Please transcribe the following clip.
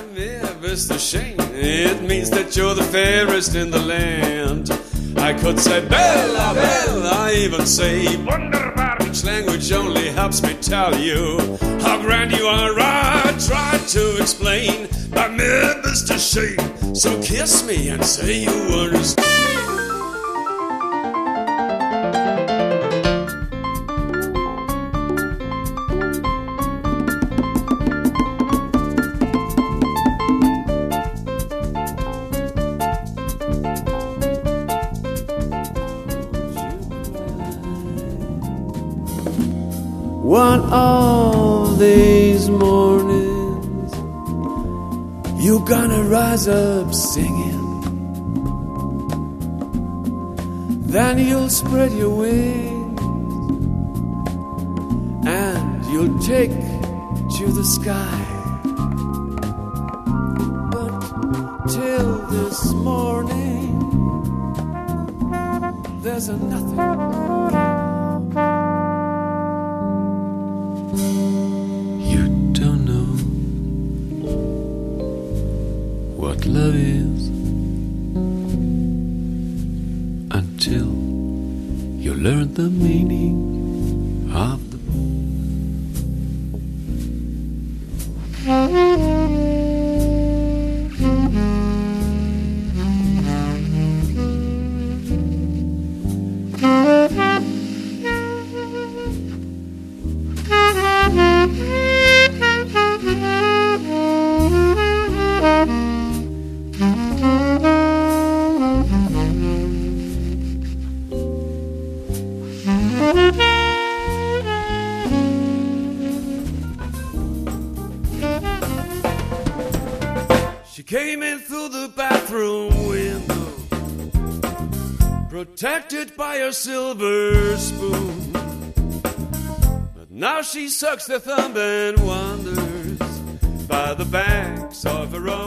Mr. Shane, it means that you're the fairest in the land. I could say Bella, Bella, I even say Wunderbar, which language only helps me tell you how grand you are. I tried to explain by me, Mr. Shane, so kiss me and say you understand. One of these mornings you're gonna rise up singing, then you'll spread your wings and you'll take to the sky. But till this morning there's a nothing. Love is until you learn the meaning of the She came in through the bathroom window, protected by her silver spoon. But now she sucks the thumb and wanders by the banks of her own